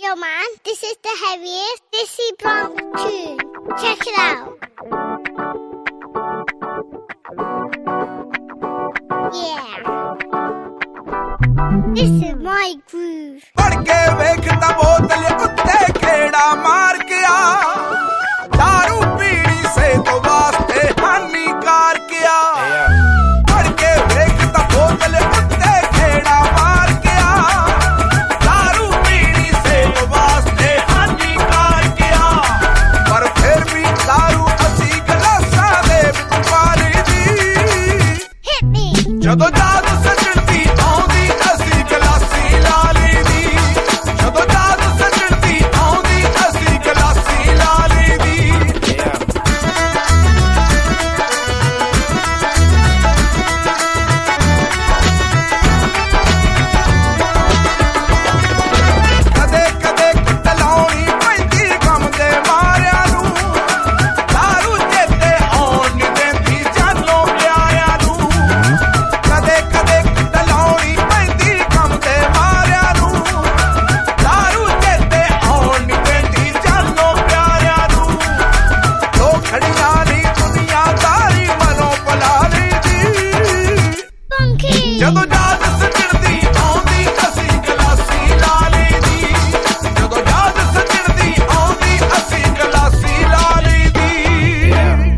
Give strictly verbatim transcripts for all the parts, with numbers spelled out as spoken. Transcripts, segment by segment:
Yo, man, this is the heaviest Dizzy Bronx tune. Check it out. Yeah. This is my groove. पढ़ के वेखता बोतल उत्ते खेड़ा मार के आ दारू पीड़ी से तो वास्ते हानिकार किया पढ़ के वेखता बोतल उत्ते खेड़ा मार के आ दारू पीड़ी से तो वास्ते हानिकार किया पर फिर भी दारू असी गलासा दे विच पाली दी Hit me. जदों जाद सजदी आउंदी असी गलासी लाली दी जदों जाद सजदी आउंदी असी गलासी लाली दी कदे कदे कुट लाउणी पैंदी गम दे मारिया नूं दारू चेते आउण नी देंदी जानो प्यारिया नूं कदे कदे कुट लाउणी पैंदी गम दे मारिया नूं दारू चेते आउण नी देंदी जानो प्यारिया नूं दो खड़ियां नी दुनियादारी मनो पला दी Funky. ਜਦੋਂ ਜਾਦ ਸਜਣਦੀ ਆਉਂਦੀ ਅਸੀਂ ਗਲਾਸੀ ਲਾਲੀ ਦੀ ਜਦੋਂ ਜਾਦ ਸਜਣਦੀ ਆਉਂਦੀ ਅਸੀਂ ਗਲਾਸੀ ਲਾਲੀ ਦੀ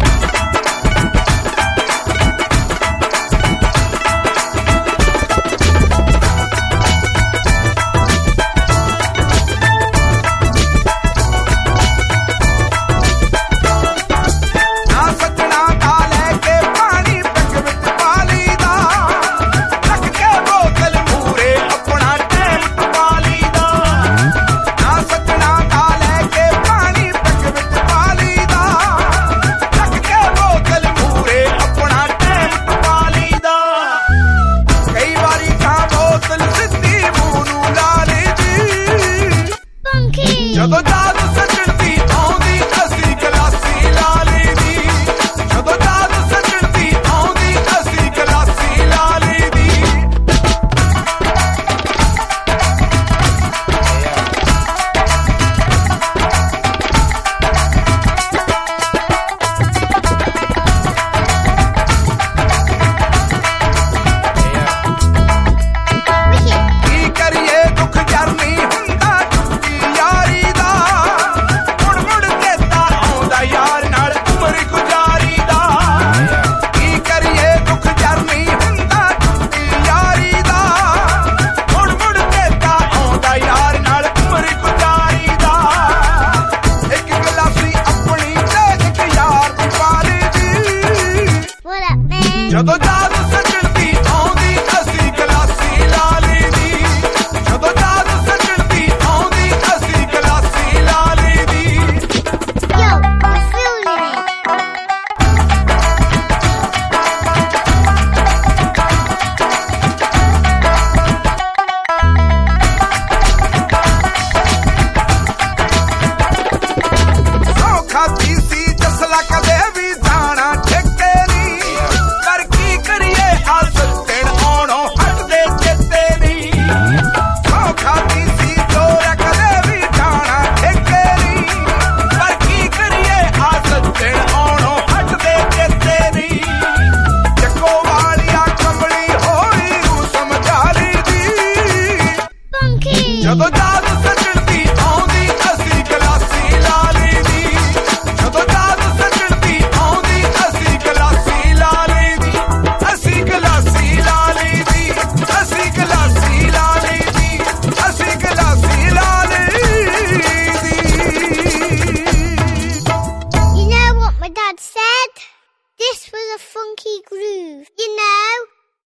ਨਾ ਸੱਜਣਾ ਦਾ ਲੈ ਕੇ ਪਾਣੀ ਪਿੰਗ ਵਿੱਚ ਪਾ ਲਈਦਾ ਰੱਖ ਕੇ ਬੋਤਲ ਮੂਰੇ ਆਪਣਾ ਟਾਈਮ ਟਪਾ ਲਈਦਾ ਨਾ ਸੱਜਣਾ ਦਾ ਲੈ ਕੇ ਪਾਣੀ ਪਿੰਗ ਵਿੱਚ ਪਾ ਲਈਦਾ ਰੱਖ ਕੇ ਬੋਤਲ ਮੂਰੇ ਆਪਣਾ ਟਾਈਮ ਟਪਾ ਲਈਦਾ ਕਈ ਵਾਰੀ ਤਾਂ ਬੋਤਲ ਸਿੱਧੀ ਮੂੰਹ ਨੂੰ ਲਾ ਲਈਦੀ Funky. ਜਦੋਂ ਜਾਦ